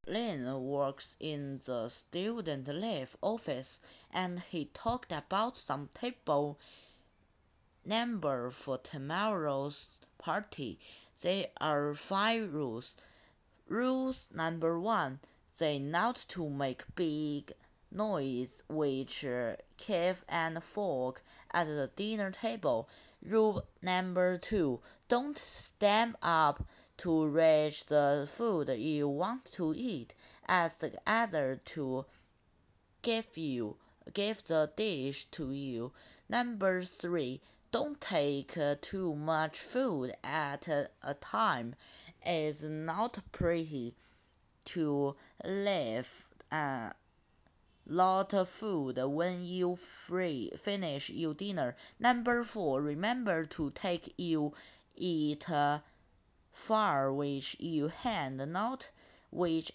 Lin works in the student life office and he talked about some table number for tomorrow's party. There are 5 rules. Rules number 1: they not to make big noise with knife and fork at the dinner table. Rule number 2: don't stand up to reach the food you want to eat. Ask the other to give you give the dish to you. Number 3: don't take too much food at a time. It's not pretty to leave a lot of food when you finish your dinner. Number 4: remember to take you eat far with your hand, not with